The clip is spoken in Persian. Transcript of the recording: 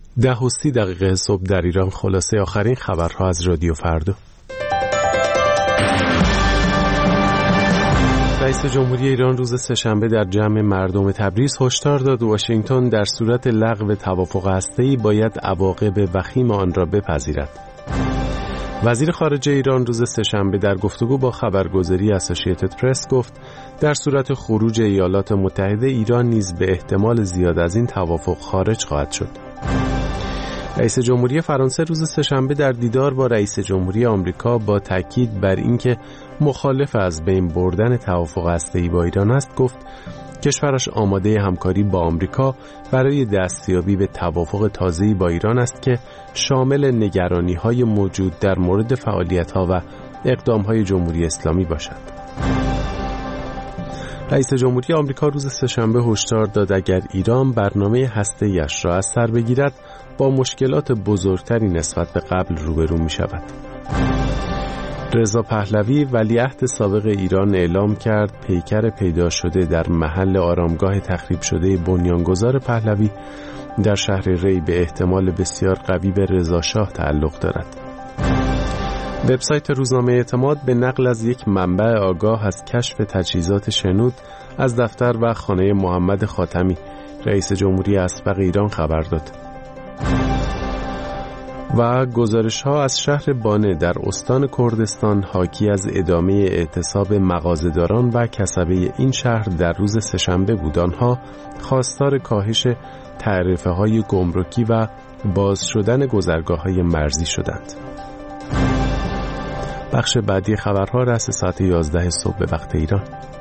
10:30 صبح در ایران. خلاصه آخرین خبرها از رادیو فردا. رئیس جمهوری ایران روز سه‌شنبه در جمع مردم تبریز هشدار داد واشنگتن در صورت لغو توافق هسته‌ای باید عواقب وخیم آن را بپذیرد. وزیر خارجه ایران روز سه‌شنبه در گفتگو با خبرگزاری اسوسییتد پرس گفت در صورت خروج ایالات متحده ایران نیز به احتمال زیاد از این توافق خارج خواهد شد. رئیس جمهوری فرانسه روز سه‌شنبه در دیدار با رئیس جمهوری آمریکا با تاکید بر اینکه مخالف از بین بردن توافق هسته‌ای با ایران است گفت کشورش آماده همکاری با آمریکا برای دستیابی به توافق تازه‌ای با ایران است که شامل نگرانی‌های موجود در مورد فعالیت‌ها و اقدام‌های جمهوری اسلامی باشد. رئیس جمهوری آمریکا روز سه‌شنبه هشدار داد اگر ایران برنامه هسته‌ایش را از سر بگیرد با مشکلات بزرگتری نسبت به قبل روبرو می‌شود. رضا پهلوی ولیعهد سابق ایران اعلام کرد پیکر پیدا شده در محل آرامگاه تخریب شده بنیانگذار پهلوی در شهر ری به احتمال بسیار قوی به رضا شاه تعلق دارد. وبسایت روزنامه اعتماد به نقل از یک منبع آگاه از کشف تجهیزات شنود از دفتر و خانه محمد خاتمی رئیس جمهوری اسبق ایران خبر داد. و گزارش‌ها از شهر بانه در استان کردستان حاکی از ادامه اعتصاب مغازه‌داران و کسبه این شهر در روز سه‌شنبه بود. آنها خواستار کاهش تعرفه‌های گمرکی و باز شدن گذرگاه‌های مرزی شدند. بخش بعدی خبرها رأس ساعت 11 صبح به وقت ایران.